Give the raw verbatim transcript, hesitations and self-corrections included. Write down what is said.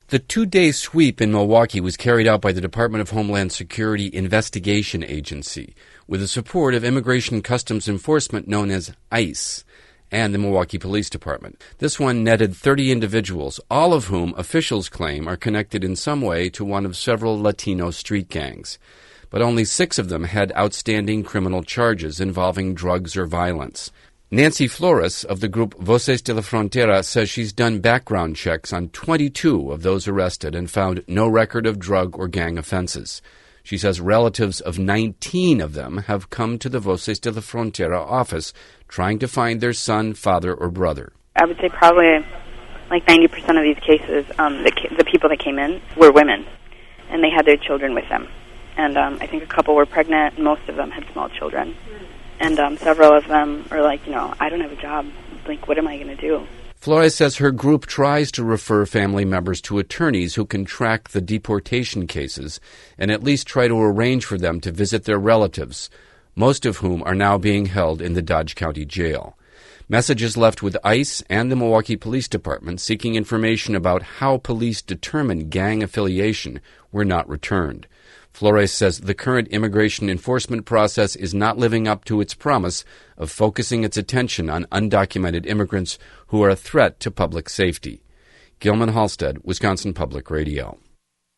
The two-day sweep in Milwaukee was carried out by the Department of Homeland Security Investigation Agency with the support of Immigration Customs Enforcement known as ICE and the Milwaukee Police Department. This one netted thirty individuals, all of whom officials claim are connected in some way to one of several Latino street gangs. But only six of them had outstanding criminal charges involving drugs or violence. Nancy Flores of the group Voces de la Frontera says she's done background checks on twenty-two of those arrested and found no record of drug or gang offenses. She says relatives of nineteen of them have come to the Voces de la Frontera office trying to find their son, father, or brother. I would say probably like ninety percent of these cases, um, the, the people that came in were women, and they had their children with them. And um, I think a couple were pregnant, and most of them had small children. And um, several of them are like, you know, I don't have a job. Like, what am I going to do? Flores says her group tries to refer family members to attorneys who can track the deportation cases and at least try to arrange for them to visit their relatives, most of whom are now being held in the Dodge County Jail. Messages left with ICE and the Milwaukee Police Department seeking information about how police determine gang affiliation were not returned. Flores says the current immigration enforcement process is not living up to its promise of focusing its attention on undocumented immigrants who are a threat to public safety. Gilman Halstead, Wisconsin Public Radio.